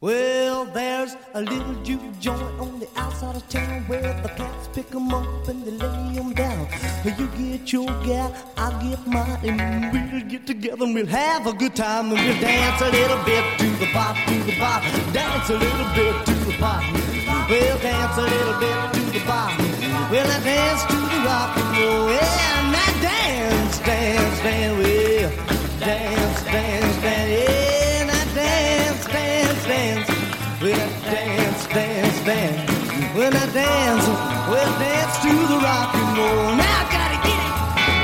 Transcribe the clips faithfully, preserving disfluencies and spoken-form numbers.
Well, there's a little juke joint on the outside of town where the cats pick 'em up and they lay 'em down. You get your gal, I get mine, and we'll get together and we'll have a good time. And we'll dance a little bit to the bop, to the bop, dance a little bit to the bop. We'll dance a little bit to the bop. Well, I dance to the rock and roll. Yeah, and I dance, dance, dance, well, dance, dance, dance, yeah, and I dance, dance, dance. When I dance, dance, dance. When I dance, well, dance to the rock and roll. Now I gotta get it.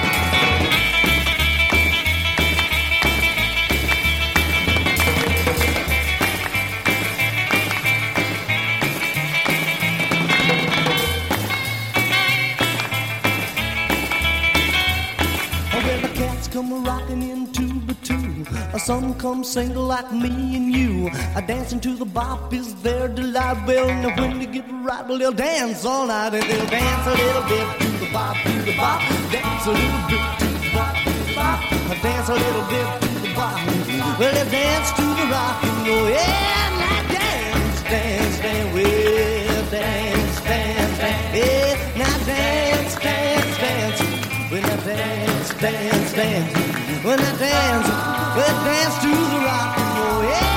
When the cats come rocking in two by two, some come single like me and you. A dancing to the bop is their delight. Well, now when they get right, well, they'll dance all night. And they'll dance a little bit to the bop, to the bop. Dance a little bit to the bop, to the bop. Dance a little bit to the bop. Well, they'll dance to the rock and roll. Yeah, now dance, dance, dance. Well, dance, dance, dance. Yeah, now dance, dance, dance. When I dance, dance, dance. When I dance, well, dance to the rock and roll, yeah.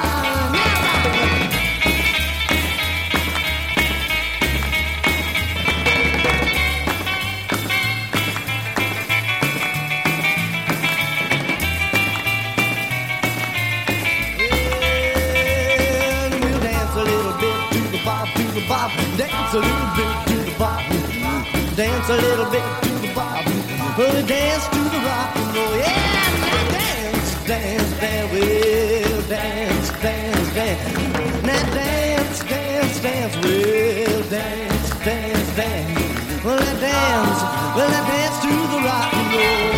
Well, we'll dance a little bit to the bop, to the bop. Dance a little bit to the bop. Dance a little bit to the bop. Well, dance to the rock and roll, yeah. Dance, dance, we'll dance, dance, dance. Now dance, dance, dance, we'll dance, dance, dance. Well, I dance, well, I dance to the rock and roll.